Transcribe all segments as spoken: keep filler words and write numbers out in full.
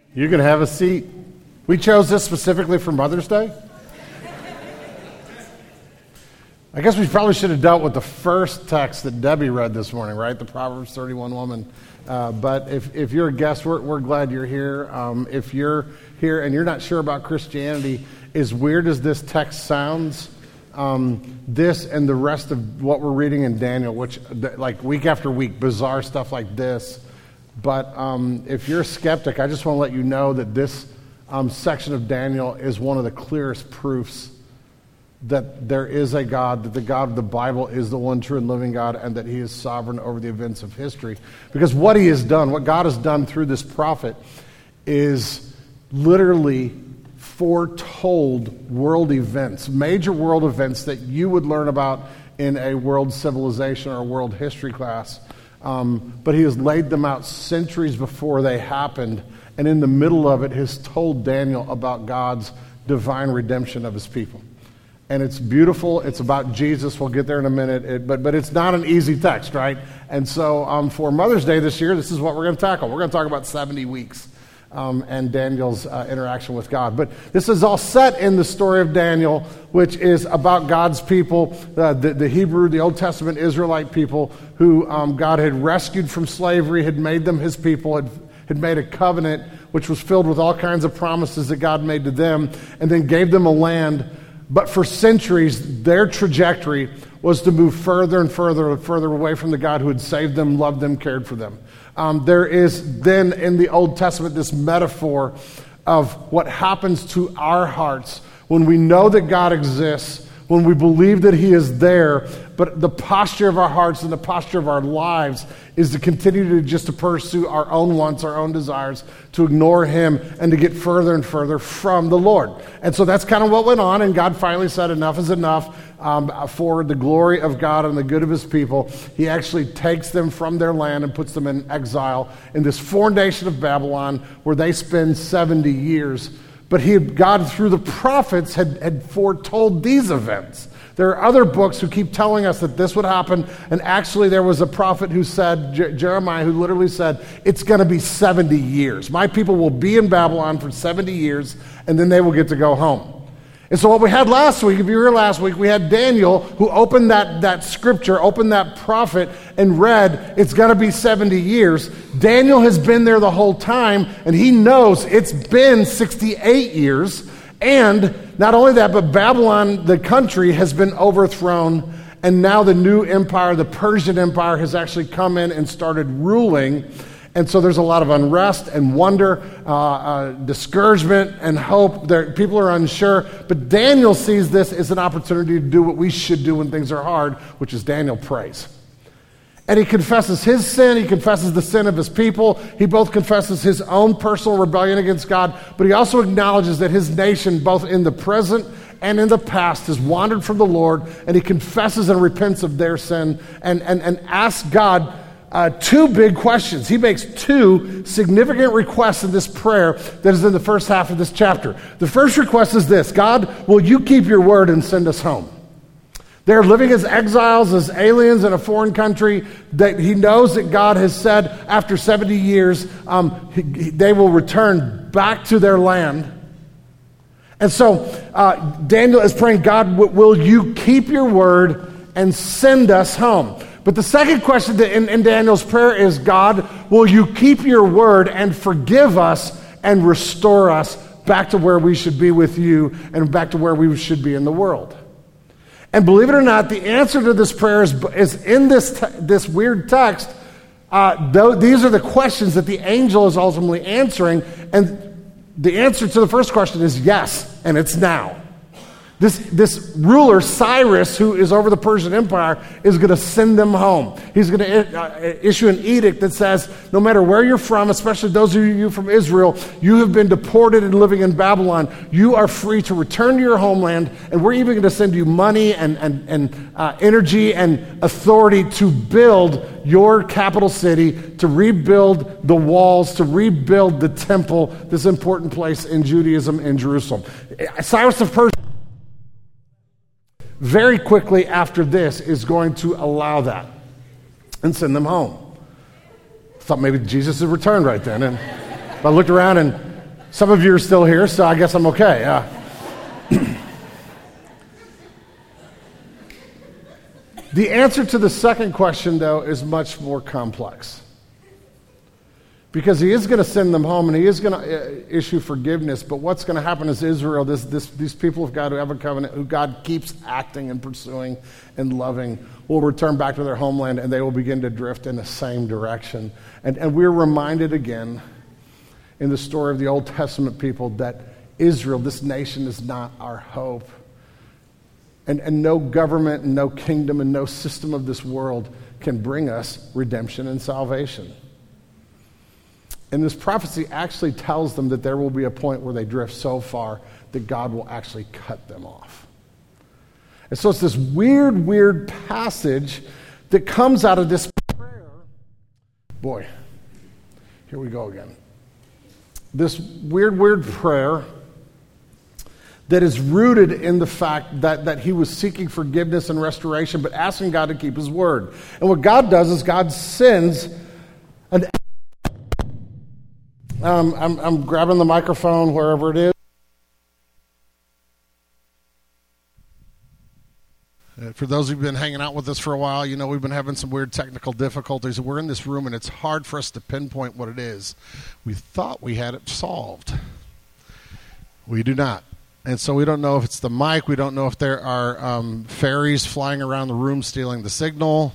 You can have a seat. We chose this specifically for Mother's Day. I guess we probably should have dealt with the first text that Debbie read this morning, right? The Proverbs thirty-one woman. Uh, but if, if you're a guest, we're, we're glad you're here. Um, if you're here and you're not sure about Christianity, as weird as this text sounds, um, this and the rest of what we're reading in Daniel, which like week after week, bizarre stuff like this. But um, if you're a skeptic, I just want to let you know that this um, section of Daniel is one of the clearest proofs that there is a God, that the God of the Bible is the one true and living God, and that he is sovereign over the events of history. Because what he has done, what God has done through this prophet, is literally foretold world events, major world events that you would learn about in a world civilization or a world history class. Um, but he has laid them out centuries before they happened, and in the middle of it has told Daniel about God's divine redemption of his people. And it's beautiful. It's about Jesus. We'll get there in a minute. It, but but it's not an easy text, right? And so um, for Mother's Day this year, this is what we're going to tackle. We're going to talk about seventy weeks um, and Daniel's uh, interaction with God. But this is all set in the story of Daniel, which is about God's people, uh, the, the Hebrew, the Old Testament Israelite people who um, God had rescued from slavery, had made them his people, had, had made a covenant which was filled with all kinds of promises that God made to them, and then gave them a land. But for centuries, their trajectory was to move further and further and further away from the God who had saved them, loved them, cared for them. Um, there is then in the Old Testament this metaphor of what happens to our hearts when we know that God exists, when we believe that he is there, but the posture of our hearts and the posture of our lives is to continue to just to pursue our own wants, our own desires, to ignore him and to get further and further from the Lord. And so that's kind of what went on, and God finally said enough is enough um, for the glory of God and the good of his people. He actually takes them from their land and puts them in exile in this foreign nation of Babylon where they spend seventy years. But he, God, through the prophets, had, had foretold these events. There are other books who keep telling us that this would happen, and actually there was a prophet who said, Jer- Jeremiah, who literally said, it's going to be seventy years. My people will be in Babylon for seventy years, and then they will get to go home. And so what we had last week, if you were here last week, we had Daniel who opened that, that scripture, opened that prophet, and read, it's going to be seventy years. Daniel has been there the whole time, and he knows it's been sixty-eight years. And not only that, but Babylon, the country, has been overthrown, and now the new empire, the Persian Empire, has actually come in and started ruling. And so there's a lot of unrest and wonder, uh, uh, discouragement and hope. There, people are unsure. But Daniel sees this as an opportunity to do what we should do when things are hard, which is Daniel prays. And he confesses his sin. He confesses the sin of his people. He both confesses his own personal rebellion against God, but he also acknowledges that his nation, both in the present and in the past, has wandered from the Lord, and he confesses and repents of their sin and, and, and asks God Uh, two big questions. He makes two significant requests in this prayer that is in the first half of this chapter. The first request is this: God, will you keep your word and send us home? They're living as exiles, as aliens in a foreign country. That he knows that God has said after seventy years, um, he, he, they will return back to their land. And so uh, Daniel is praying, God, w- will you keep your word and send us home? But the second question in, in Daniel's prayer is, God, will you keep your word and forgive us and restore us back to where we should be with you and back to where we should be in the world? And believe it or not, the answer to this prayer is, is in this, te- this weird text. Uh, th- these are the questions that the angel is ultimately answering. And the answer to the first question is yes, and it's now. This, this ruler, Cyrus, who is over the Persian Empire, is going to send them home. He's going to uh, issue an edict that says, no matter where you're from, especially those of you from Israel, you have been deported and living in Babylon. You are free to return to your homeland, and we're even going to send you money and, and, and uh, energy and authority to build your capital city, to rebuild the walls, to rebuild the temple, this important place in Judaism in Jerusalem. Cyrus of Persia, very quickly after this, is going to allow that and send them home. Thought maybe Jesus had returned right then. And I looked around, and Some of you are still here, so I guess I'm okay. Uh, the answer to the second question, though, is much more complex. Because he is going to send them home and he is going to uh, issue forgiveness, but what's going to happen is Israel, this, this, these people of God who have a covenant, who God keeps acting and pursuing and loving, will return back to their homeland and they will begin to drift in the same direction. And, and we're reminded again in the story of the Old Testament people that Israel, this nation, is not our hope. And, and no government and no kingdom and no system of this world can bring us redemption and salvation. And this prophecy actually tells them that there will be a point where they drift so far that God will actually cut them off. And so it's this weird, weird passage that comes out of this prayer. Boy, here we go again. This weird, weird prayer that is rooted in the fact that, that he was seeking forgiveness and restoration, but asking God to keep his word. And what God does is God sends an Um, I'm, I'm grabbing the microphone wherever it is. Uh, for those who've been hanging out with us for a while, you know we've been having some weird technical difficulties. We're in this room, and it's hard for us to pinpoint what it is. We thought we had it solved. We do not. And so we don't know if it's the mic. We don't know if there are um, fairies flying around the room stealing the signal.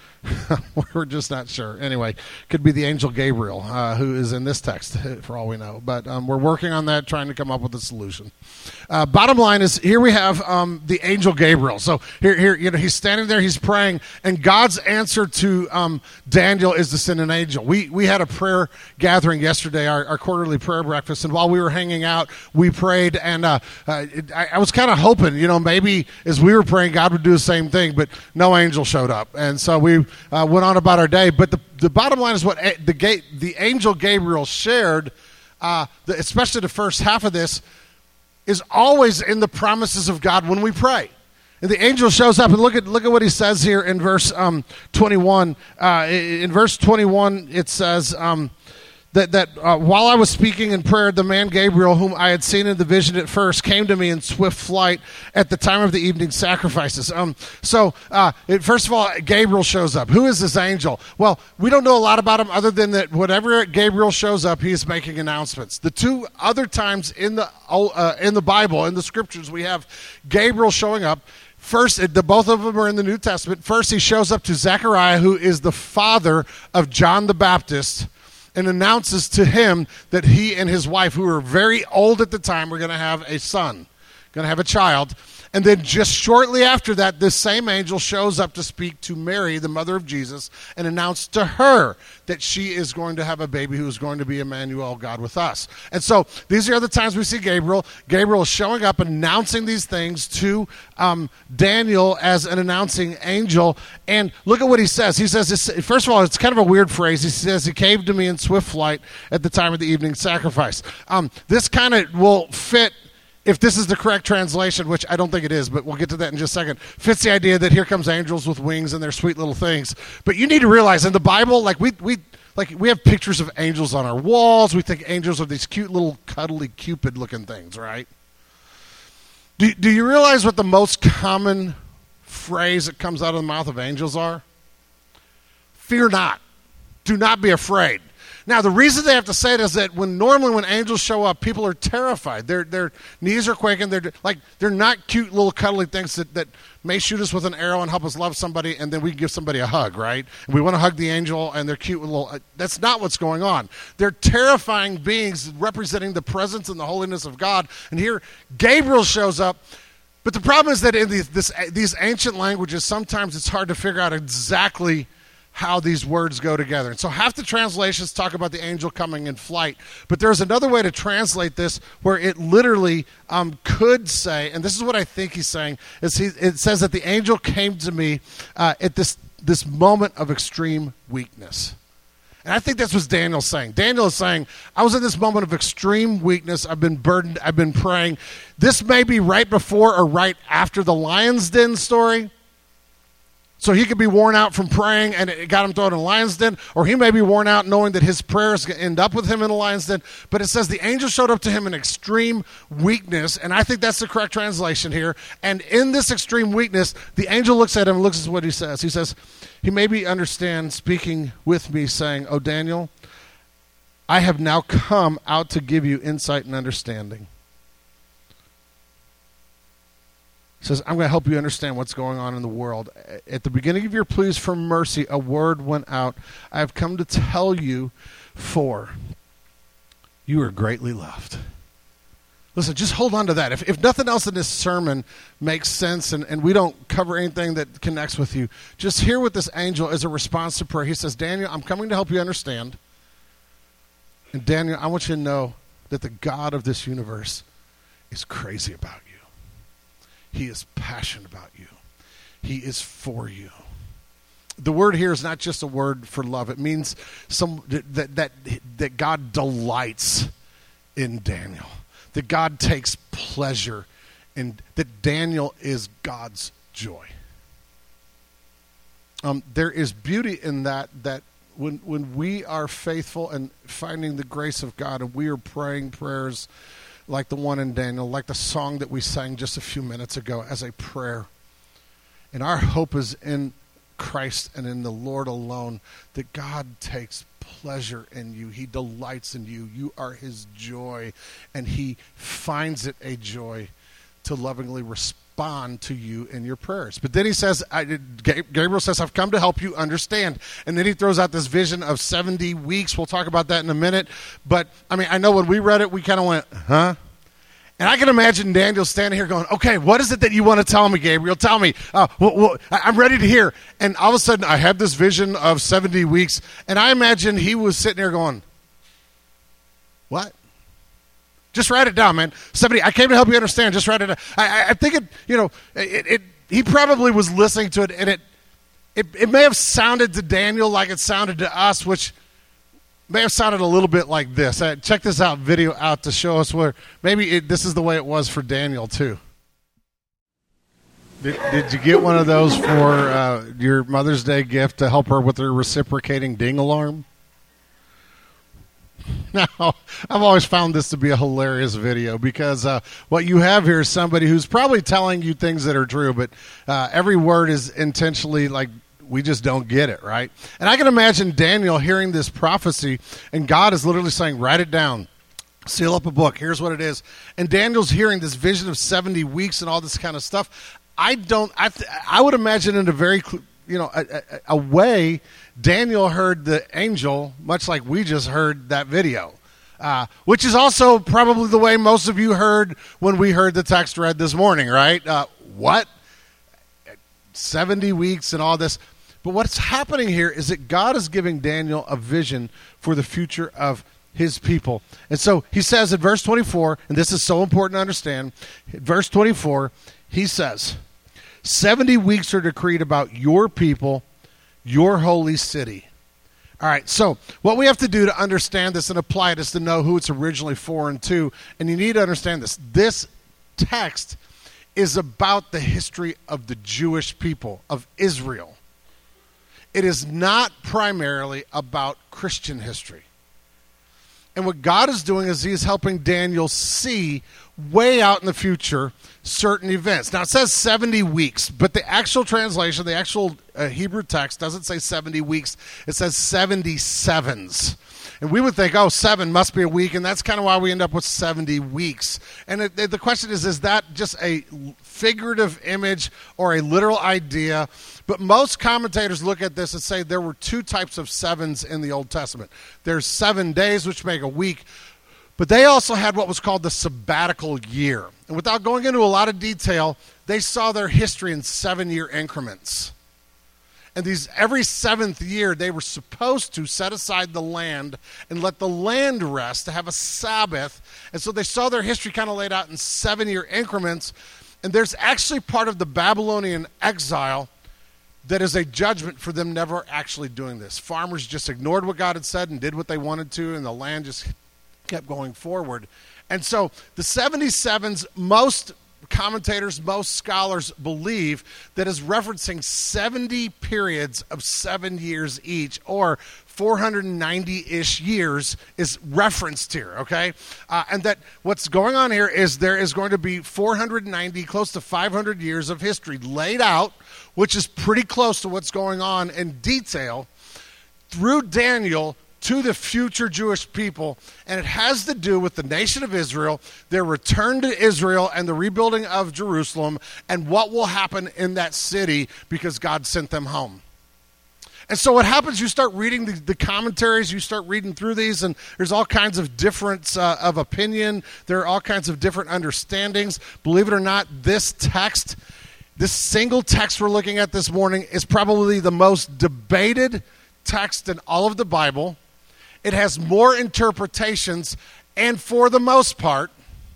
We're just not sure. Anyway, could be the angel Gabriel, uh, who is in this text, for all we know. But um, we're working on that, trying to come up with a solution. Uh, bottom line is, here we have um, the angel Gabriel. So here, here, you know, he's standing there, he's praying, and God's answer to um, Daniel is to send an angel. We we had a prayer gathering yesterday, our, our quarterly prayer breakfast, and while we were hanging out, we prayed, and uh, uh, it, I, I was kind of hoping, you know, maybe as we were praying, God would do the same thing, but no angel showed up, and so we Uh, went on about our day. But the, the bottom line is what a, the, ga- the angel Gabriel shared, uh, the, especially the first half of this, is always in the promises of God when we pray. And the angel shows up, and look at look at what he says here in verse um, twenty-one. Uh, in verse twenty-one, it says um, that, that uh, while I was speaking in prayer, the man Gabriel, whom I had seen in the vision at first, came to me in swift flight at the time of the evening sacrifices. Um, so, uh, it, first of all, Gabriel shows up. Who is this angel? Well, we don't know a lot about him other than that whenever Gabriel shows up, he is making announcements. The two other times in the uh, in the Bible, in the scriptures, we have Gabriel showing up. First, the, both of them are in the New Testament. First, he shows up to Zechariah, who is the father of John the Baptist, and announces to him that he and his wife, who were very old at the time, were going to have a son, going to have a child. And then just shortly after that, this same angel shows up to speak to Mary, the mother of Jesus, and announce to her that she is going to have a baby who is going to be Emmanuel, God with us. And so these are the times we see Gabriel. Gabriel is showing up and announcing these things to um, Daniel as an announcing angel. And look at what he says. He says, this, first of all, it's kind of a weird phrase. He says, he came to me in swift flight at the time of the evening sacrifice. Um, this kind of will fit, if this is the correct translation, which I don't think it is, but we'll get to that in just a second, fits the idea that here comes angels with wings and they're sweet little things. But you need to realize in the Bible, like we we like we have pictures of angels on our walls. We think angels are these cute little cuddly Cupid looking things, right? Do, do you realize what the most common phrase that comes out of the mouth of angels are? Fear not. Do not be afraid. Now, the reason they have to say it is that when normally when angels show up, people are terrified. Their their knees are quaking. They're like they're not cute little cuddly things that, that may shoot us with an arrow and help us love somebody, and then we can give somebody a hug, right? And we want to hug the angel, and they're cute little. Uh, that's not what's going on. They're terrifying beings representing the presence and the holiness of God. And here, Gabriel shows up. But the problem is that in these this, these ancient languages, sometimes it's hard to figure out exactly how these words go together. And so half the translations talk about the angel coming in flight, but there's another way to translate this where it literally um, could say, and this is what I think he's saying, is he, it says that the angel came to me uh, at this, this moment of extreme weakness. And I think that's what Daniel's saying. Daniel is saying, I was in this moment of extreme weakness. I've been burdened. I've been praying. This may be right before or right after the lion's den story. So he could be worn out from praying and it got him thrown in a lion's den, or he may be worn out knowing that his prayers end up with him in a lion's den. But it says the angel showed up to him in extreme weakness, and I think that's the correct translation here. And in this extreme weakness, the angel looks at him and looks at what he says. He says, he maybe understand speaking with me, saying, "Oh, Daniel, I have now come out to give you insight and understanding." He says, I'm going to help you understand what's going on in the world. At the beginning of your pleas for mercy, a word went out. I have come to tell you, for you are greatly loved. Listen, just hold on to that. If, if nothing else in this sermon makes sense and, and we don't cover anything that connects with you, just hear what this angel is a response to prayer. He says, Daniel, I'm coming to help you understand. And Daniel, I want you to know that the God of this universe is crazy about you. He is passionate about you. He is for you. The word here is not just a word for love. It means some that that that God delights in Daniel. That God takes pleasure in, that Daniel is God's joy. Um, there is beauty in that, that when when we are faithful and finding the grace of God and we are praying prayers like the one in Daniel, like the song that we sang just a few minutes ago as a prayer. And our hope is in Christ and in the Lord alone, that God takes pleasure in you. He delights in you. You are his joy, and he finds it a joy to lovingly respond to you in your prayers. But then he says, I, Gabriel says, I've come to help you understand. And then he throws out this vision of seventy weeks. We'll talk about that in a minute. But, I mean, I know when we read it, we kind of went, huh? And I can imagine Daniel standing here going, okay, what is it that you want to tell me, Gabriel? Tell me. Uh, well, well, I'm ready to hear. And all of a sudden, I have this vision of seventy weeks. And I imagine he was sitting there going, what? Just write it down, man. seventy, I came to help you understand. Just write it down. I, I think it, you know, it, it, he probably was listening to it, and it, it, it may have sounded to Daniel like it sounded to us, which may have sounded a little bit like this. Uh, check this out, video out to show us where maybe it, this is the way it was for Daniel too. Did, did you get one of those for uh, your Mother's Day gift to help her with her reciprocating ding alarm? Now, I've always found this to be a hilarious video because uh, what you have here is somebody who's probably telling you things that are true, but uh, every word is intentionally like, we just don't get it, right? And I can imagine Daniel hearing this prophecy, and God is literally saying, write it down, seal up a book, here's what it is. And Daniel's hearing this vision of seventy weeks and all this kind of stuff. I don't, I, th- I would imagine in a very, you know, a, a, a way, Daniel heard the angel, much like we just heard that video, uh, which is also probably the way most of you heard when we heard the text read this morning, right? Uh, what? seventy weeks and all this. But what's happening here is that God is giving Daniel a vision for the future of his people. And so he says in verse twenty-four, and this is so important to understand, verse twenty-four, he says, seventy weeks are decreed about your people, your holy city. All right, so what we have to do to understand this and apply it is to know who it's originally for and to. And you need to understand this. This text is about the history of the Jewish people, of Israel. It is not primarily about Christian history. And what God is doing is he's helping Daniel see way out in the future certain events. Now it says seventy weeks, but the actual translation, the actual uh, Hebrew text doesn't say seventy weeks. It says seventy sevens. And we would think, oh, seven must be a week, and that's kind of why we end up with seventy weeks. And it, it, the question is, is that just a figurative image or a literal idea? But most commentators look at this and say there were two types of sevens in the Old Testament. There's seven days, which make a week, but they also had what was called the sabbatical year. And without going into a lot of detail, they saw their history in seven-year increments. And these every seventh year, they were supposed to set aside the land and let the land rest, to have a Sabbath. And so they saw their history kind of laid out in seven-year increments. And there's actually part of the Babylonian exile that is a judgment for them never actually doing this. Farmers just ignored what God had said and did what they wanted to, and the land just kept going forward. And so the seventy-sevens, most commentators, most scholars believe that is referencing seventy periods of seven years each, or four hundred ninety-ish years is referenced here, okay? Uh, and that what's going on here is there is going to be four hundred ninety, close to five hundred years of history laid out, which is pretty close to what's going on in detail through Daniel to the future Jewish people, and it has to do with the nation of Israel, their return to Israel, and the rebuilding of Jerusalem, and what will happen in that city because God sent them home. And so what happens, you start reading the, the commentaries, you start reading through these, and there's all kinds of difference uh, of opinion. There are all kinds of different understandings. Believe it or not, this text, this single text we're looking at this morning is probably the most debated text in all of the Bible. It has more interpretations, and for the most part,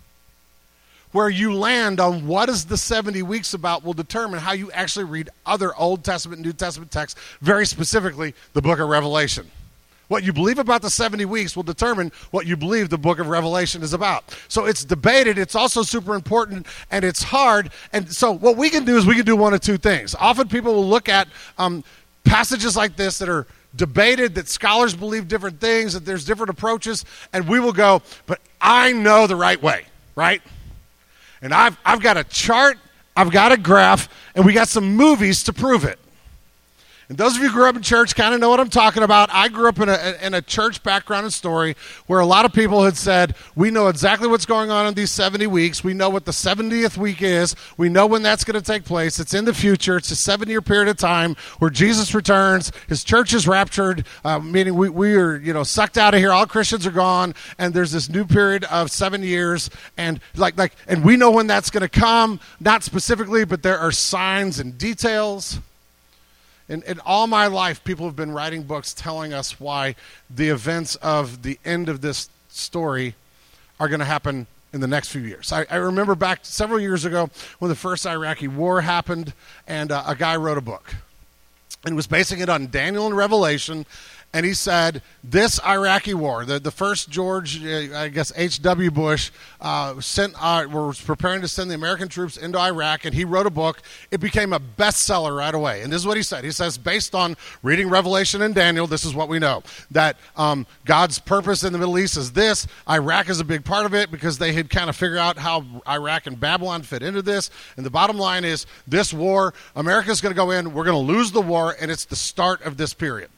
where you land on what is the seventy weeks about will determine how you actually read other Old Testament and New Testament texts, very specifically the book of Revelation. What you believe about the seventy weeks will determine what you believe the book of Revelation is about. So it's debated, it's also super important, and it's hard. And so what we can do is we can do one of two things. Often people will look at um, passages like this that are debated, that scholars believe different things, that there's different approaches, and we will go, but I know the right way, right? And I've I've got a chart, I've got a graph, and we got some movies to prove it. And those of you who grew up in church kind of know what I'm talking about. I grew up in a, in a church background and story where a lot of people had said, we know exactly what's going on in these seventy weeks. We know what the seventieth week is. We know when that's going to take place. It's in the future. It's a seven-year period of time where Jesus returns. His church is raptured, uh, meaning we, we are you know sucked out of here. All Christians are gone, and there's this new period of seven years. And like like, and we know when that's going to come, not specifically, but there are signs and details. In, in all my life, people have been writing books telling us why the events of the end of this story are going to happen in the next few years. I, I remember back several years ago when the first Iraqi war happened, and uh, a guy wrote a book. And was basing it on Daniel and Revelation, and he said, this Iraqi war, the, the first George, uh, I guess H W Bush, uh, sent, uh, was preparing to send the American troops into Iraq, and he wrote a book. It became a bestseller right away. And this is what he said. He says, based on reading Revelation and Daniel, this is what we know, that um, God's purpose in the Middle East is this. Iraq is a big part of it because they had kind of figured out how Iraq and Babylon fit into this. And the bottom line is, this war, America's going to go in, we're going to lose the war, and it's the start of this period.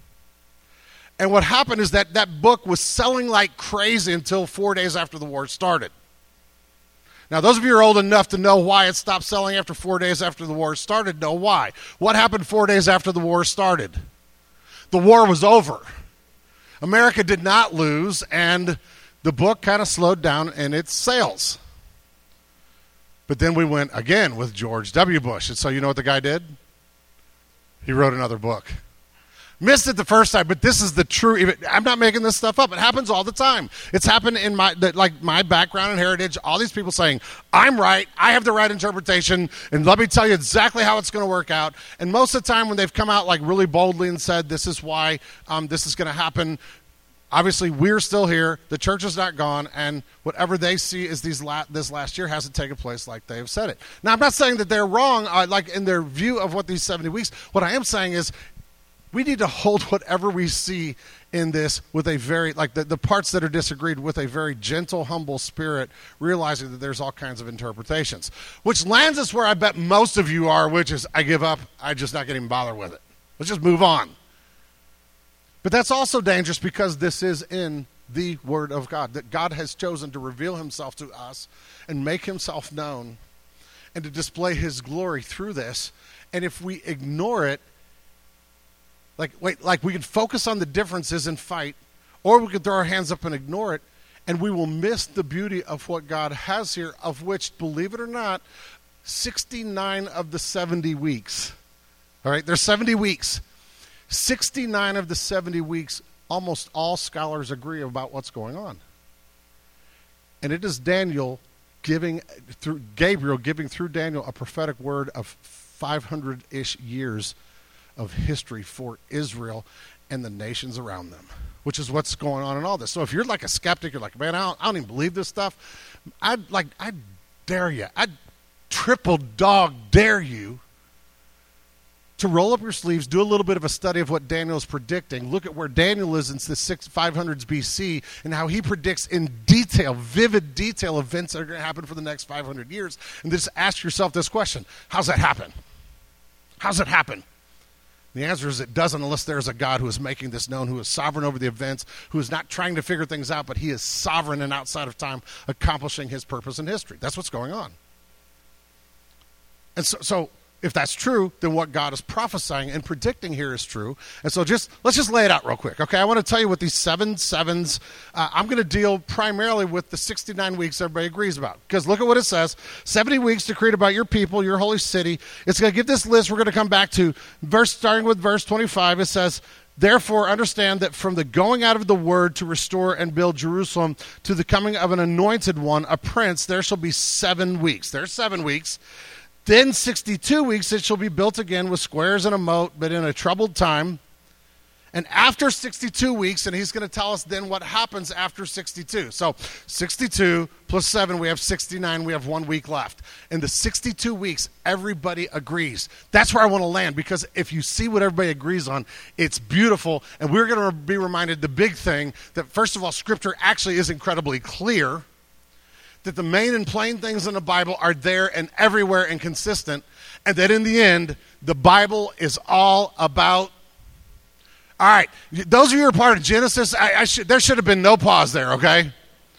And what happened is that that book was selling like crazy until four days after the war started. Now, those of you who are old enough to know why it stopped selling after four days after the war started know why. What happened four days after the war started? The war was over. America did not lose, and the book kind of slowed down in its sales. But then we went again with George W. Bush. And so you know what the guy did? He wrote another book. Missed it the first time, but this is the true. I'm not making this stuff up. It happens all the time. It's happened in my like my background and heritage. All these people saying, I'm right, I have the right interpretation, and let me tell you exactly how it's going to work out. And most of the time when they've come out like really boldly and said, this is why um, this is going to happen, obviously we're still here, the church is not gone, and whatever they see is these la- this last year hasn't taken place like they have said it. Now, I'm not saying that they're wrong uh, like in their view of what these seventy weeks. What I am saying is, we need to hold whatever we see in this with a very, like the, the parts that are disagreed with a very gentle, humble spirit, realizing that there's all kinds of interpretations. Which lands us where I bet most of you are, which is, I give up, I just not going to bother with it. Let's just move on. But that's also dangerous because this is in the Word of God, that God has chosen to reveal himself to us and make himself known and to display his glory through this. And if we ignore it, Like, wait, like we can focus on the differences and fight, or we could throw our hands up and ignore it, and we will miss the beauty of what God has here, of which, believe it or not, sixty-nine of the seventy weeks, all right, there's seventy weeks. sixty-nine of the seventy weeks, almost all scholars agree about what's going on. And it is Daniel giving, through Gabriel giving through Daniel a prophetic word of five hundred-ish years of history for Israel and the nations around them, which is what's going on in all this. So if you're like a skeptic, you're like, man, I don't, I don't even believe this stuff. I'd like, I dare you, I triple dog dare you to roll up your sleeves, do a little bit of a study of what Daniel is predicting. Look at where Daniel is in the six, five hundreds B C and how he predicts in detail, vivid detail, events that are going to happen for the next five hundred years. And just ask yourself this question: how's that happen? How's it happen? The answer is it doesn't, unless there's a God who is making this known, who is sovereign over the events, who is not trying to figure things out, but he is sovereign and outside of time, accomplishing his purpose in history. That's what's going on. And so, so if that's true, then what God is prophesying and predicting here is true. And so just let's just lay it out real quick, okay? I want to tell you what these seven sevens, uh, I'm going to deal primarily with the sixty-nine weeks everybody agrees about. Because look at what it says: seventy weeks decreed about your people, your holy city. It's going to give this list we're going to come back to. Verse starting with verse twenty-five, it says, therefore understand that from the going out of the word to restore and build Jerusalem to the coming of an anointed one, a prince, there shall be seven weeks. There's seven weeks. Then sixty-two weeks it shall be built again with squares and a moat, but in a troubled time. And after sixty-two weeks, and he's going to tell us then what happens after sixty-two. So sixty-two plus seven, we have sixty-nine, we have one week left. In the sixty-two weeks, everybody agrees. That's where I want to land, because if you see what everybody agrees on, it's beautiful. And we're going to be reminded the big thing, that first of all, Scripture actually is incredibly clear, that the main and plain things in the Bible are there and everywhere and consistent, and that in the end, the Bible is all about. All right, those of you who are part of Genesis, I, I should, there should have been no pause there, okay?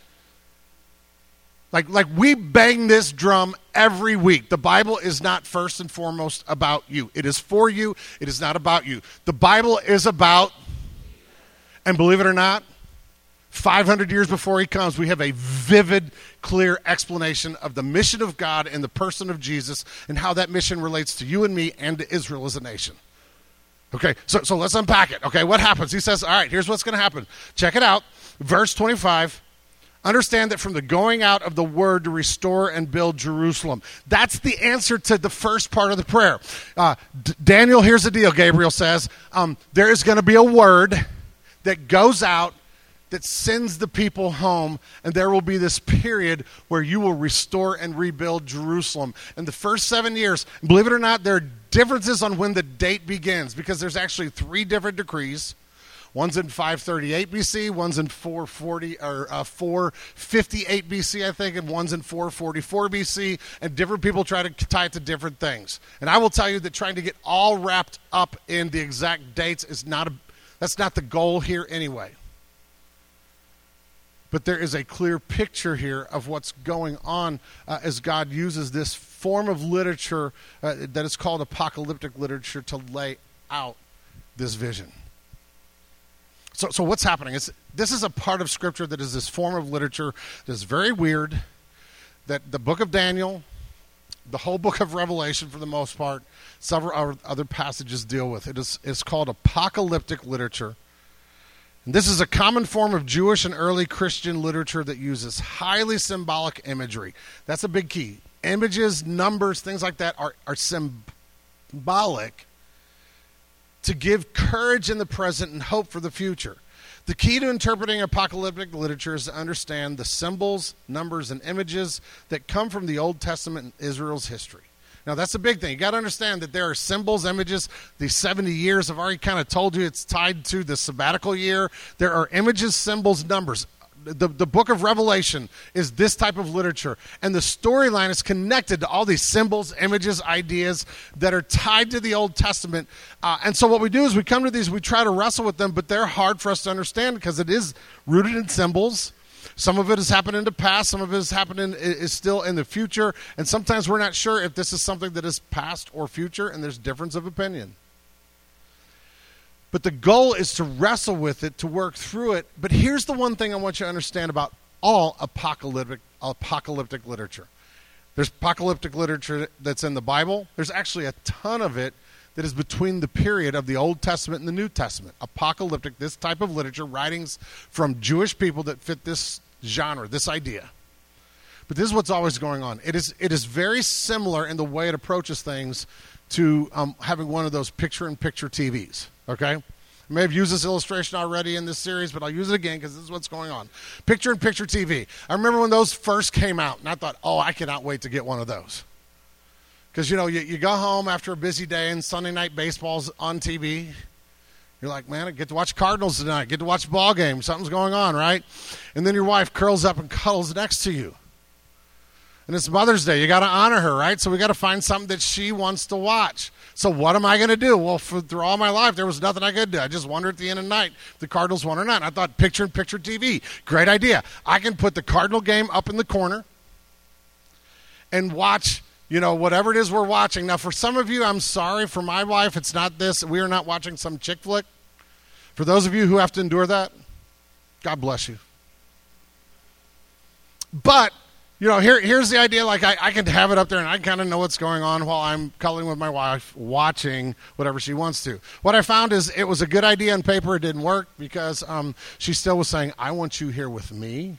Like, like we bang this drum every week. The Bible is not first and foremost about you. It is for you. It is not about you. The Bible is about, and believe it or not, five hundred years before he comes, we have a vivid, clear explanation of the mission of God and the person of Jesus and how that mission relates to you and me and to Israel as a nation. Okay, so, so let's unpack it. Okay, what happens? He says, all right, here's what's going to happen. Check it out. Verse twenty-five. Understand that from the going out of the word to restore and build Jerusalem. That's the answer to the first part of the prayer. Uh, D- Daniel, here's the deal, Gabriel says. Um, there is going to be a word that goes out that sends the people home, and there will be this period where you will restore and rebuild Jerusalem. And the first seven years, believe it or not, there are differences on when the date begins, because there's actually three different decrees. One's in five thirty-eight B C, one's in four forty or uh, four fifty-eight B C, I think, and one's in four forty-four B C, and different people try to tie it to different things. And I will tell you that trying to get all wrapped up in the exact dates is not a, that's not the goal here anyway. But there is a clear picture here of what's going on uh, as God uses this form of literature uh, that is called apocalyptic literature to lay out this vision. So, so what's happening? It's, this is a part of Scripture that is this form of literature that is very weird, that the book of Daniel, the whole book of Revelation for the most part, several other passages deal with. It is, it's called apocalyptic literature. And this is a common form of Jewish and early Christian literature that uses highly symbolic imagery. That's a big key. Images, numbers, things like that are, are symbolic to give courage in the present and hope for the future. The key to interpreting apocalyptic literature is to understand the symbols, numbers, and images that come from the Old Testament and Israel's history. Now, that's a big thing. You got to understand that there are symbols, images. These seventy years, I've already kind of told you it's tied to the sabbatical year. There are images, symbols, numbers. The, the book of Revelation is this type of literature. And the storyline is connected to all these symbols, images, ideas that are tied to the Old Testament. Uh, and so what we do is we come to these, we try to wrestle with them, but they're hard for us to understand because it is rooted in symbols. Some of it has happened in the past. Some of it has happened in, is still in the future. And sometimes we're not sure if this is something that is past or future, and there's difference of opinion. But the goal is to wrestle with it, to work through it. But here's the one thing I want you to understand about all apocalyptic, apocalyptic literature. There's apocalyptic literature that's in the Bible. There's actually a ton of it that is between the period of the Old Testament and the New Testament. Apocalyptic, this type of literature, writings from Jewish people that fit this genre, this idea. But this is what's always going on. It is it is very similar in the way it approaches things to um, having one of those picture-in-picture T Vs, okay? I may have used this illustration already in this series, but I'll use it again because this is what's going on. Picture-in-picture T V. I remember when those first came out, and I thought, oh, I cannot wait to get one of those. Because, you know, you, you go home after a busy day and Sunday night baseball's on T V. You're like, man, I get to watch Cardinals tonight. Get to watch a ball game. Something's going on, right? And then your wife curls up and cuddles next to you. And it's Mother's Day. You got to honor her, right? So we got to find something that she wants to watch. So what am I going to do? Well, for, through all my life, there was nothing I could do. I just wondered at the end of the night if the Cardinals won or not. I thought picture-in-picture T V. Great idea. I can put the Cardinal game up in the corner and watch, you know, whatever it is we're watching. Now, for some of you, I'm sorry. For my wife, it's not this. We are not watching some chick flick. For those of you who have to endure that, God bless you. But you know, here, here's the idea. Like, I, I can have it up there, and I kind of know what's going on while I'm cuddling with my wife, watching whatever she wants to. What I found is it was a good idea on paper. It didn't work because um, she still was saying, I want you here with me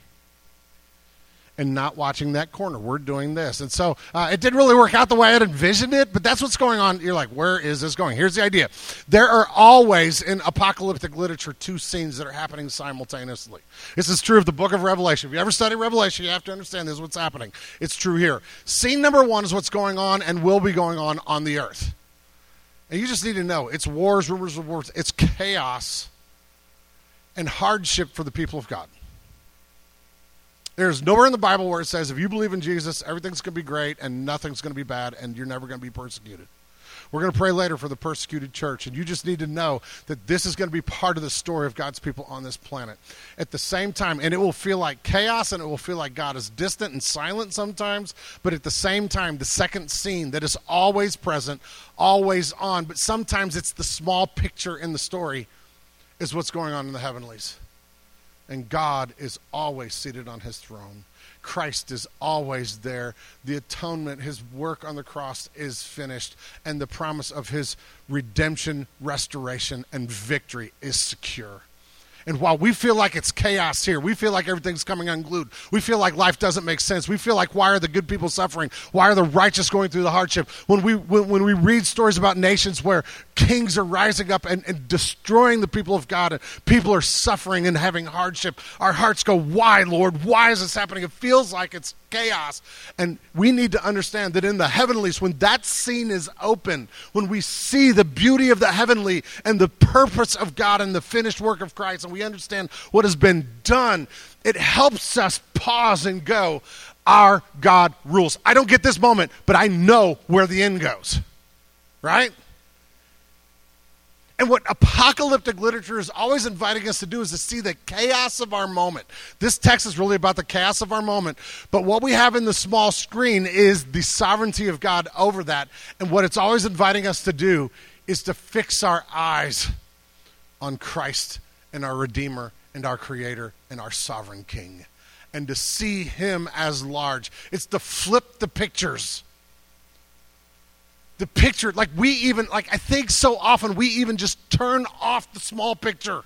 and not watching that corner. We're doing this. And so uh, it didn't really work out the way I had envisioned it, but that's what's going on. You're like, where is this going? Here's the idea. There are always in apocalyptic literature two scenes that are happening simultaneously. This is true of the book of Revelation. If you ever study Revelation, you have to understand this is what's happening. It's true here. Scene number one is what's going on and will be going on on the earth. And you just need to know, it's wars, rumors of wars, it's chaos and hardship for the people of God. There's nowhere in the Bible where it says if you believe in Jesus, everything's going to be great and nothing's going to be bad and you're never going to be persecuted. We're going to pray later for the persecuted church, and you just need to know that this is going to be part of the story of God's people on this planet. At the same time, and it will feel like chaos and it will feel like God is distant and silent sometimes, but at the same time, the second scene that is always present, always on, but sometimes it's the small picture in the story is what's going on in the heavenlies. And God is always seated on his throne. Christ is always there. The atonement, his work on the cross is finished. And the promise of his redemption, restoration, and victory is secure. And while we feel like it's chaos here, we feel like everything's coming unglued, we feel like life doesn't make sense, we feel like why are the good people suffering? Why are the righteous going through the hardship? When we when, when we read stories about nations where kings are rising up and, and destroying the people of God and people are suffering and having hardship, our hearts go, why, Lord? Why is this happening? It feels like it's chaos. And we need to understand that in the heavenlies, when that scene is open, when we see the beauty of the heavenly and the purpose of God and the finished work of Christ, and we understand what has been done, it helps us pause and go, our God rules. I don't get this moment, but I know where the end goes. Right? And what apocalyptic literature is always inviting us to do is to see the chaos of our moment. This text is really about the chaos of our moment. But what we have in the small screen is the sovereignty of God over that. And what it's always inviting us to do is to fix our eyes on Christ and our Redeemer and our Creator and our Sovereign King. And to see him as large. It's to flip the pictures. The picture, like we even, like I think so often we even just turn off the small picture.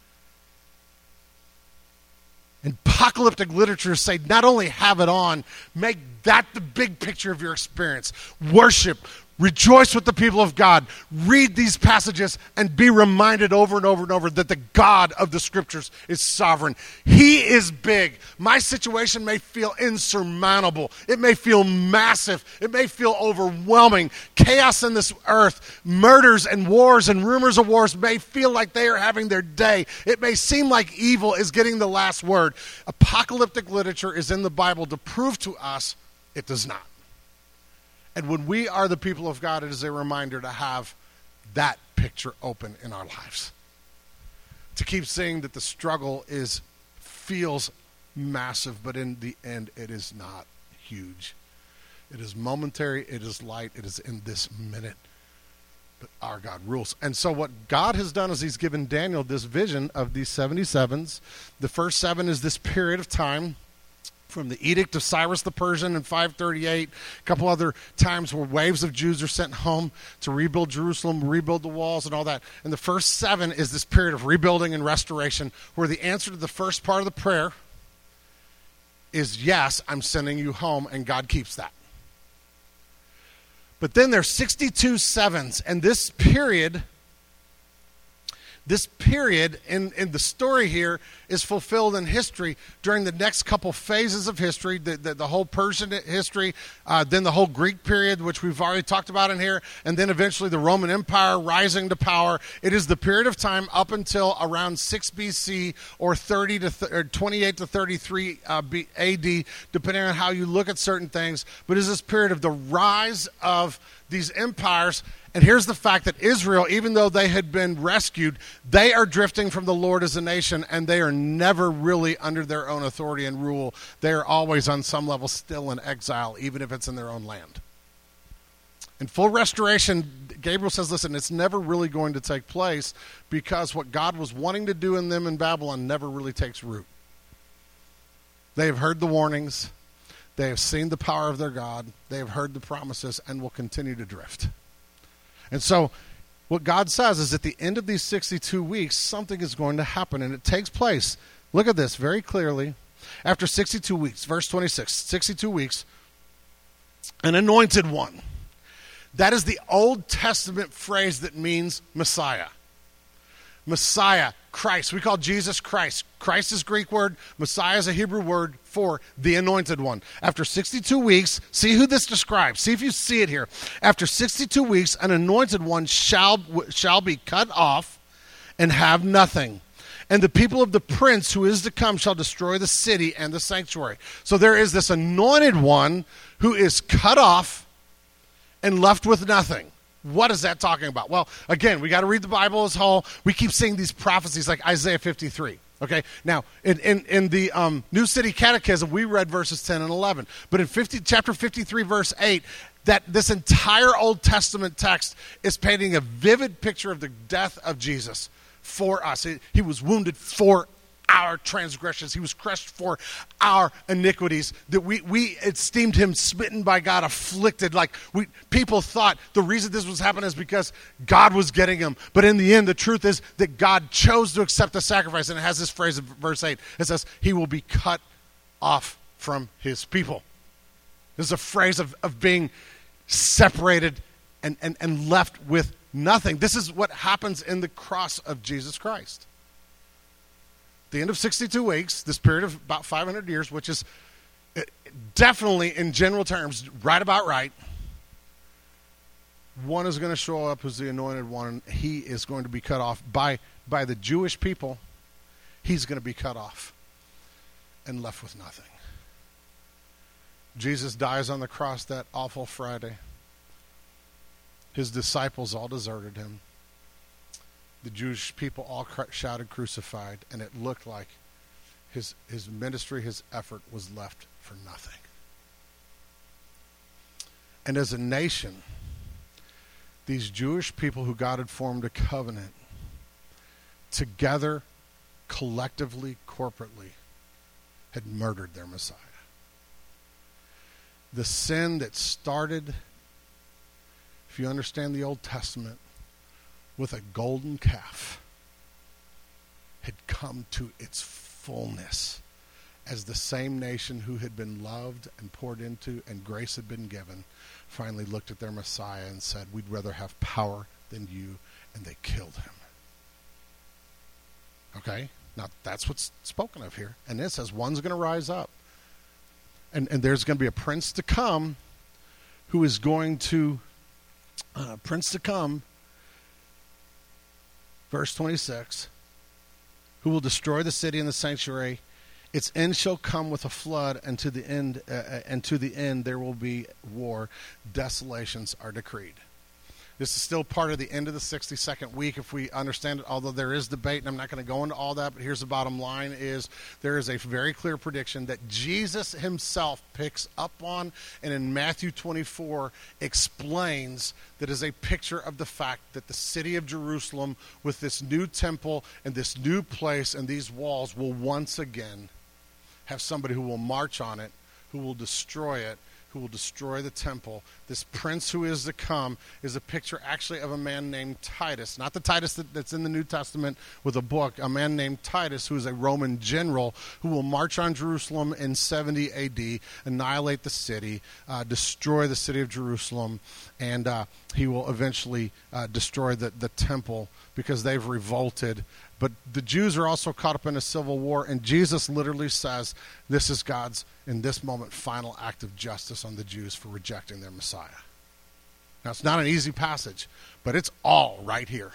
And apocalyptic literature say not only have it on, make that the big picture of your experience. Worship, rejoice with the people of God. Read these passages and be reminded over and over and over that the God of the scriptures is sovereign. He is big. My situation may feel insurmountable. It may feel massive. It may feel overwhelming. Chaos in this earth, murders and wars and rumors of wars may feel like they are having their day. It may seem like evil is getting the last word. Apocalyptic literature is in the Bible to prove to us it does not. And when we are the people of God, it is a reminder to have that picture open in our lives. To keep saying that the struggle is feels massive, but in the end, it is not huge. It is momentary, it is light, it is in this minute. But our God rules. And so what God has done is he's given Daniel this vision of these seventy-sevens. The first seven is this period of time from the edict of Cyrus the Persian in five thirty-eight, a couple other times where waves of Jews are sent home to rebuild Jerusalem, rebuild the walls and all that. And the first seven is this period of rebuilding and restoration where the answer to the first part of the prayer is, yes, I'm sending you home, and God keeps that. But then there's sixty-two sevens, and this period, This period in, in the story here is fulfilled in history during the next couple phases of history, the, the, the whole Persian history, uh, then the whole Greek period, which we've already talked about in here, and then eventually the Roman Empire rising to power. It is the period of time up until around six B C or thirty to th- or twenty-eight to thirty-three uh, B- A D, depending on how you look at certain things. But it is this period of the rise of these empires. And here's the fact that Israel, even though they had been rescued, they are drifting from the Lord as a nation, and they are never really under their own authority and rule. They are always on some level still in exile, even if it's in their own land. In full restoration, Gabriel says, listen, it's never really going to take place because what God was wanting to do in them in Babylon never really takes root. They have heard the warnings. They have seen the power of their God. They have heard the promises and will continue to drift. And so what God says is at the end of these sixty-two weeks, something is going to happen, and it takes place. Look at this very clearly. After sixty-two weeks, verse twenty-six, sixty-two weeks, an anointed one. That is the Old Testament phrase that means Messiah. Messiah, Christ. We call Jesus Christ. Christ is a Greek word. Messiah is a Hebrew word for the anointed one. After sixty-two weeks, see who this describes. See if you see it here. After sixty-two weeks, an anointed one shall, shall be cut off and have nothing. And the people of the prince who is to come shall destroy the city and the sanctuary. So there is this anointed one who is cut off and left with nothing. What is that talking about? Well, again, we got to read the Bible as a whole. We keep seeing these prophecies like Isaiah fifty-three. Okay, now in in, in the um, New City Catechism, we read verses ten and eleven. But in fifty, chapter fifty-three, verse eight, that this entire Old Testament text is painting a vivid picture of the death of Jesus for us. He, he was wounded for our transgressions. He was crushed for our iniquities. That we we esteemed him smitten by God, afflicted. Like we people thought the reason this was happening is because God was getting him. But in the end, the truth is that God chose to accept the sacrifice. And it has this phrase in verse eight. It says, he will be cut off from his people. This is a phrase of, of being separated and, and, and left with nothing. This is what happens in the cross of Jesus Christ. The end of sixty-two weeks, this period of about five hundred years, which is definitely in general terms right about right, one is going to show up who's the anointed one. He is going to be cut off by, by the Jewish people. He's going to be cut off and left with nothing. Jesus dies on the cross that awful Friday. His disciples all deserted him. The Jewish people all cr- shouted crucified, and it looked like his his ministry, his effort was left for nothing. And as a nation, these Jewish people who God had formed a covenant, together, collectively, corporately, had murdered their Messiah. The sin that started, if you understand the Old Testament, with a golden calf had come to its fullness as the same nation who had been loved and poured into and grace had been given finally looked at their Messiah and said, we'd rather have power than you, and they killed him. Okay? Now that's what's spoken of here. And it says one's going to rise up. And, and there's going to be a prince to come who is going to, uh, prince to come, verse twenty-six, who will destroy the city and the sanctuary. Its end shall come with a flood, and to the end, uh, and to the end there will be war. Desolations are decreed. This is still part of the end of the sixty-second week, if we understand it, although there is debate, and I'm not going to go into all that, but here's the bottom line is there is a very clear prediction that Jesus himself picks up on, and in Matthew twenty-four explains that is a picture of the fact that the city of Jerusalem, with this new temple and this new place and these walls, will once again have somebody who will march on it, who will destroy it, who will destroy the temple. This prince who is to come is a picture actually of a man named Titus. Not the Titus that, that's in the New Testament with a book. A man named Titus who is a Roman general who will march on Jerusalem in seventy A D, annihilate the city, uh, destroy the city of Jerusalem, and uh, he will eventually uh, destroy the, the temple because they've revolted. But the Jews are also caught up in a civil war, and Jesus literally says this is God's, in this moment, final act of justice on the Jews for rejecting their Messiah. Now, it's not an easy passage, but it's all right here.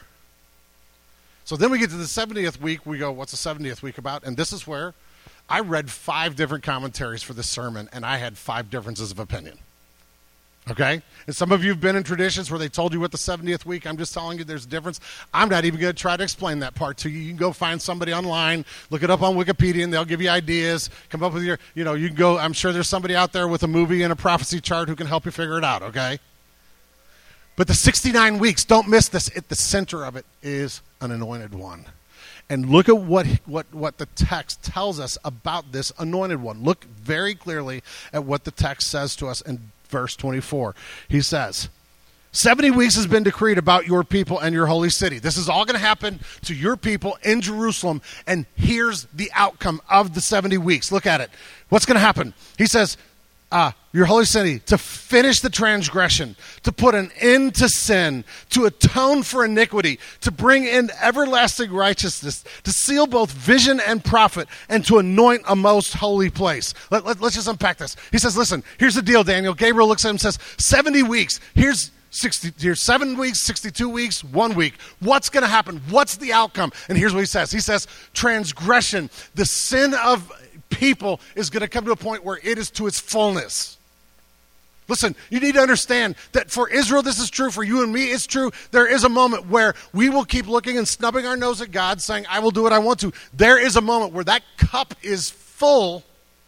So then we get to the seventieth week. We go, what's the seventieth week about? And this is where I read five different commentaries for this sermon, and I had five differences of opinion. Okay? And some of you have been in traditions where they told you what the seventieth week. I'm just telling you there's a difference. I'm not even going to try to explain that part to you. You can go find somebody online, look it up on Wikipedia, and they'll give you ideas. Come up with your, you know, you can go, I'm sure there's somebody out there with a movie and a prophecy chart who can help you figure it out, okay? But the sixty-nine weeks, don't miss this. At the center of it is an anointed one. And look at what, what, what the text tells us about this anointed one. Look very clearly at what the text says to us in verse twenty-four. He says, seventy weeks has been decreed about your people and your holy city. This is all going to happen to your people in Jerusalem, and here's the outcome of the seventy weeks. Look at it. What's going to happen? He says, uh, your holy city, to finish the transgression, to put an end to sin, to atone for iniquity, to bring in everlasting righteousness, to seal both vision and prophet, and to anoint a most holy place. Let, let, let's just unpack this. He says, listen, here's the deal, Daniel. Gabriel looks at him and says, seventy weeks. Here's sixty, here's seven weeks, sixty-two weeks, one week. What's going to happen? What's the outcome? And here's what he says. He says, transgression, the sin of people is going to come to a point where it is to its fullness. Listen, you need to understand that for Israel, this is true. For you and me, it's true. There is a moment where we will keep looking and snubbing our nose at God, saying, I will do what I want to. There is a moment where that cup is full,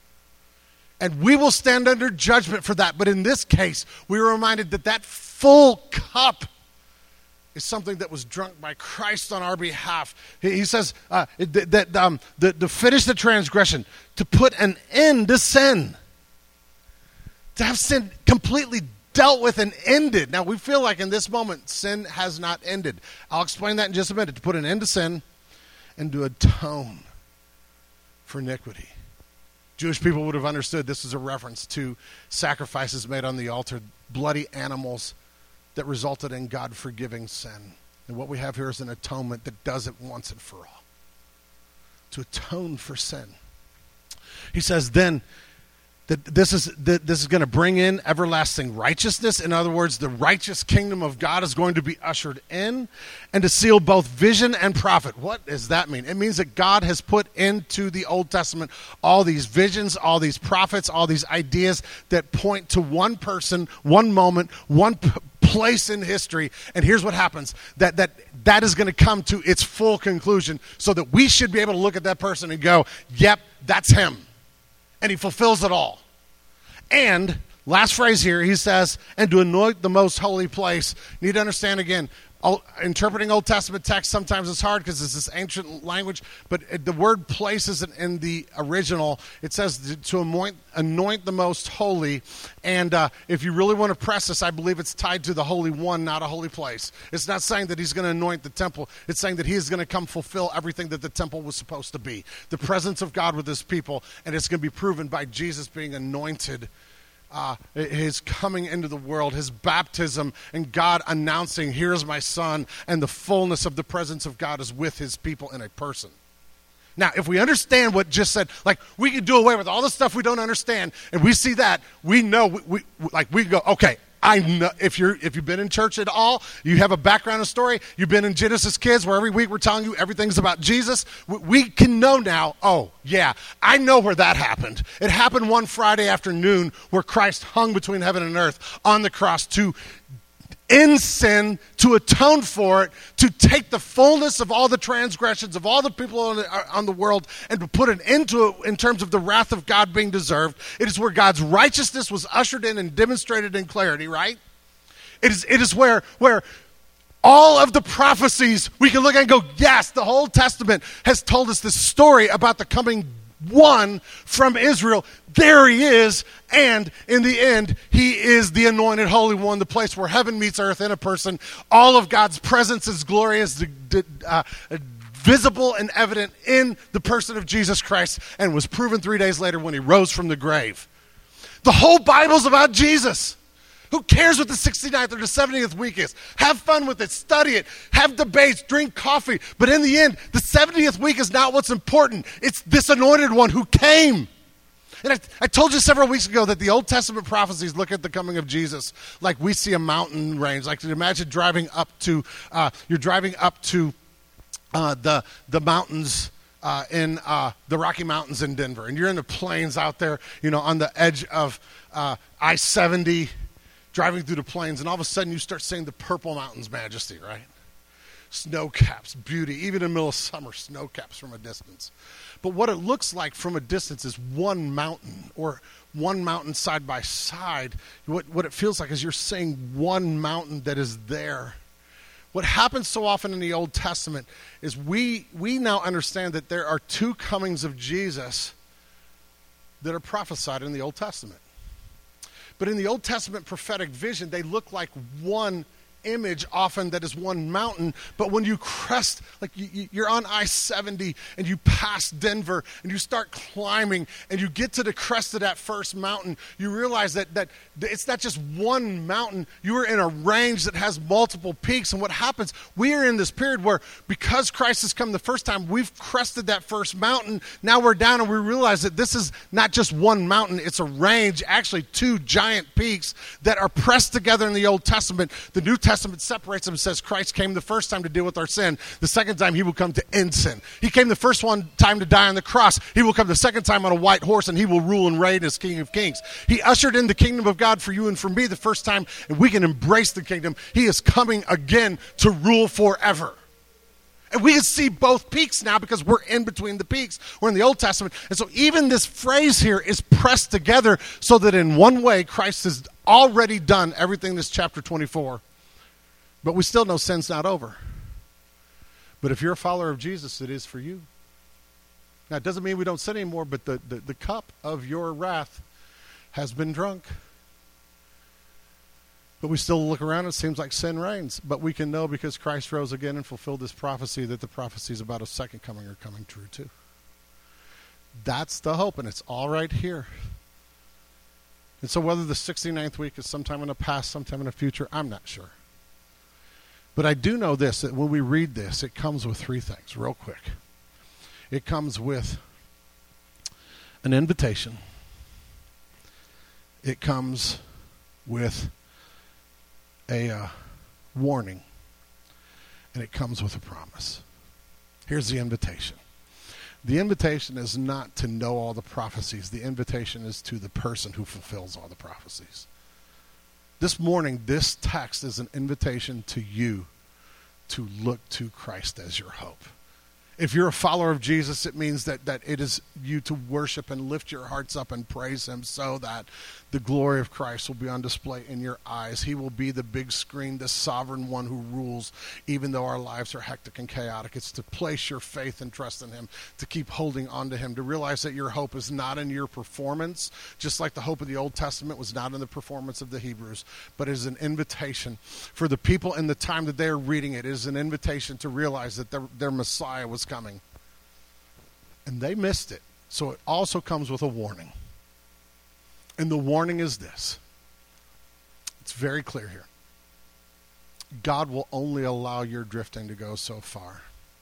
and we will stand under judgment for that. But in this case, we are reminded that that full cup is something that was drunk by Christ on our behalf. He, he says uh, that, that um, the, to finish the transgression, to put an end to sin. To have sin completely dealt with and ended. Now, we feel like in this moment, sin has not ended. I'll explain that in just a minute. To put an end to sin and to atone for iniquity. Jewish people would have understood this is a reference to sacrifices made on the altar, bloody animals that resulted in God forgiving sin. And what we have here is an atonement that does it once and for all. To atone for sin. He says then, that this is that this is going to bring in everlasting righteousness. In other words, the righteous kingdom of God is going to be ushered in, and to seal both vision and prophet. What does that mean? It means that God has put into the Old Testament all these visions, all these prophets, all these ideas that point to one person, one moment, one p- place in history. And here's what happens. That that that is going to come to its full conclusion so that we should be able to look at that person and go, yep, that's him. And he fulfills it all. And, last phrase here, he says, and to anoint the most holy place. You need to understand again, Old, interpreting Old Testament text sometimes is hard because it's this ancient language, but the word place isn't in the original. It says to anoint, anoint the most holy. And uh, if you really want to press this, I believe it's tied to the Holy One, not a holy place. It's not saying that he's going to anoint the temple. It's saying that he is going to come fulfill everything that the temple was supposed to be. The presence of God with his people, and it's going to be proven by Jesus being anointed. Uh, his coming into the world, his baptism, and God announcing, here's my son, and the fullness of the presence of God is with his people in a person. Now, if we understand what just said, like we can do away with all the stuff we don't understand, and we see that, we know, we, we like we go, okay, I know, if you're if you've been in church at all, you have a background and story, you've been in Genesis Kids where every week we're telling you everything's about Jesus, we, we can know now, oh, yeah, I know where that happened. It happened one Friday afternoon where Christ hung between heaven and earth on the cross to end sin, to atone for it, to take the fullness of all the transgressions of all the people on the, on the world and to put an end to it in terms of the wrath of God being deserved. It is where God's righteousness was ushered in and demonstrated in clarity, right? It is, it is where, where all of the prophecies we can look at and go, yes, the whole Testament has told us this story about the coming one from Israel. There he is, and in the end, he is the anointed Holy One, the place where heaven meets earth in a person. All of God's presence is glorious, uh, visible and evident in the person of Jesus Christ, and was proven three days later when he rose from the grave. The whole Bible's about Jesus. Who cares what the sixty-ninth or the seventieth week is? Have fun with it, study it, have debates, drink coffee. But in the end, the seventieth week is not what's important. It's this anointed one who came. And I, I told you several weeks ago that the Old Testament prophecies look at the coming of Jesus like we see a mountain range. Like imagine driving up to, uh, you're driving up to uh, the the mountains uh, in uh, the Rocky Mountains in Denver. And you're in the plains out there, you know, on the edge of uh, I seventy, driving through the plains, and all of a sudden you start seeing the Purple Mountains majesty, right? Snow caps, beauty, even in the middle of summer, snow caps from a distance. But what it looks like from a distance is one mountain, or one mountain side by side. What, what it feels like is you're seeing one mountain that is there. What happens so often in the Old Testament is we, we now understand that there are two comings of Jesus that are prophesied in the Old Testament. But in the Old Testament prophetic vision, they look like one image often that is one mountain. But when you crest, like you, you're on I seventy and you pass Denver and you start climbing and you get to the crest of that first mountain, you realize that, that it's not just one mountain. You are in a range that has multiple peaks. And what happens, we are in this period where because Christ has come the first time, we've crested that first mountain. Now we're down and we realize that this is not just one mountain. It's a range, actually two giant peaks that are pressed together in the Old Testament. The New Testament Testament separates them and says Christ came the first time to deal with our sin. The second time he will come to end sin. He came the first one time to die on the cross. He will come the second time on a white horse, and he will rule and reign as King of Kings. He ushered in the kingdom of God for you and for me the first time, and we can embrace the kingdom. He is coming again to rule forever. And we can see both peaks now because we're in between the peaks. We're in the Old Testament. And so even this phrase here is pressed together so that in one way Christ has already done everything in this chapter twenty-four. But we still know sin's not over. But if you're a follower of Jesus, it is for you. Now, it doesn't mean we don't sin anymore, but the, the, the cup of your wrath has been drunk. But we still look around and it seems like sin reigns. But we can know because Christ rose again and fulfilled this prophecy that the prophecies about a second coming are coming true too. That's the hope, and it's all right here. And so whether the sixty-ninth week is sometime in the past, sometime in the future, I'm not sure. But I do know this, that when we read this, it comes with three things, real quick. It comes with an invitation. It comes with a uh, warning. And it comes with a promise. Here's the invitation. The invitation is not to know all the prophecies. The invitation is to the person who fulfills all the prophecies. This morning, this text is an invitation to you to look to Christ as your hope. If you're a follower of Jesus, it means that, that it is you to worship and lift your hearts up and praise him so that the glory of Christ will be on display in your eyes. He will be the big screen, the sovereign one who rules, even though our lives are hectic and chaotic. It's to place your faith and trust in him, to keep holding on to him, to realize that your hope is not in your performance, just like the hope of the Old Testament was not in the performance of the Hebrews, but is an invitation for the people in the time that they're reading it. It is an invitation to realize that their, their Messiah was coming. And they missed it. So it also comes with a warning. And the warning is this. It's very clear here. God will only allow your drifting to go so far.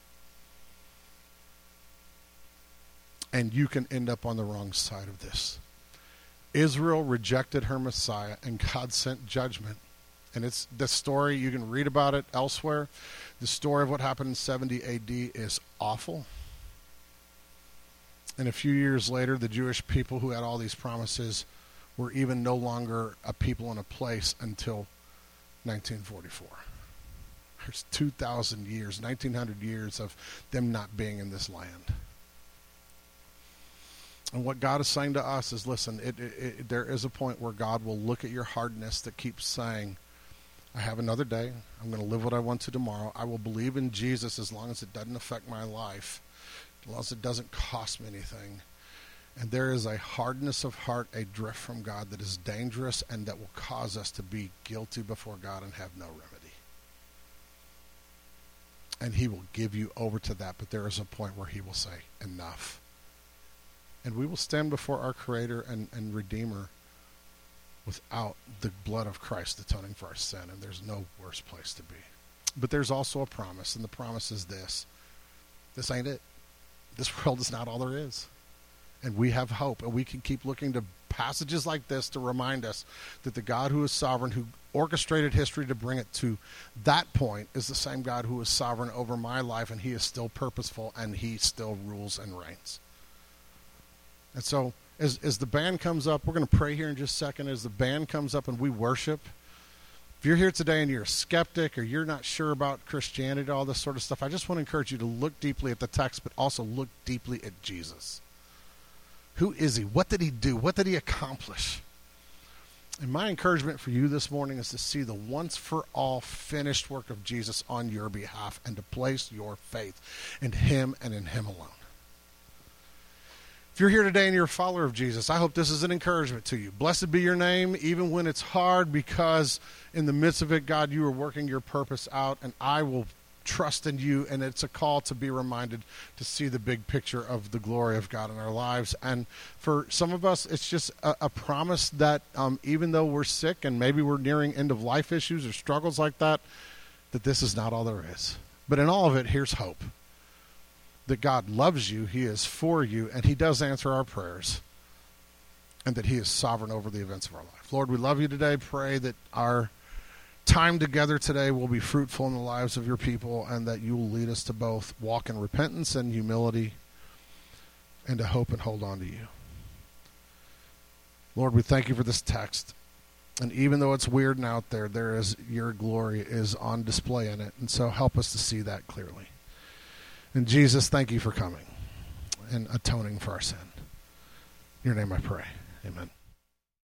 And you can end up on the wrong side of this. Israel rejected her Messiah, and God sent judgment. And it's the story, you can read about it elsewhere. The story of what happened in seventy A D is awful. And a few years later, the Jewish people who had all these promises were even no longer a people and a place until nineteen forty-four. There's two thousand years, nineteen hundred years of them not being in this land. And what God is saying to us is, listen, it, it, it, there is a point where God will look at your hardness that keeps saying, I have another day. I'm going to live what I want to tomorrow. I will believe in Jesus as long as it doesn't affect my life, as long as it doesn't cost me anything. And there is a hardness of heart, a drift from God that is dangerous and that will cause us to be guilty before God and have no remedy. And he will give you over to that, but there is a point where he will say, enough. And we will stand before our Creator and, and Redeemer without the blood of Christ atoning for our sin, and there's no worse place to be. But there's also a promise, and the promise is this. This ain't it. This world is not all there is. And we have hope, and we can keep looking to passages like this to remind us that the God who is sovereign, who orchestrated history to bring it to that point, is the same God who is sovereign over my life, and he is still purposeful, and he still rules and reigns. And so as, as the band comes up, we're going to pray here in just a second. As the band comes up and we worship, if you're here today and you're a skeptic or you're not sure about Christianity, all this sort of stuff, I just want to encourage you to look deeply at the text, but also look deeply at Jesus. Who is he? What did he do? What did he accomplish? And my encouragement for you this morning is to see the once-for-all finished work of Jesus on your behalf and to place your faith in him and in him alone. If you're here today and you're a follower of Jesus, I hope this is an encouragement to you. Blessed be your name, even when it's hard, because in the midst of it, God, you are working your purpose out, and I will trust in you, and it's a call to be reminded to see the big picture of the glory of God in our lives. And for some of us, it's just a, a promise that um, even though we're sick and maybe we're nearing end-of-life issues or struggles like that, that this is not all there is. But in all of it, here's hope. That God loves you, he is for you, and he does answer our prayers, and that he is sovereign over the events of our life. Lord, we love you today. Pray that our time together today will be fruitful in the lives of your people, and that you will lead us to both walk in repentance and humility and to hope and hold on to you. Lord, we thank you for this text. And even though it's weird and out there, there is your glory is on display in it. And so help us to see that clearly. And Jesus, thank you for coming and atoning for our sin. In your name I pray. Amen.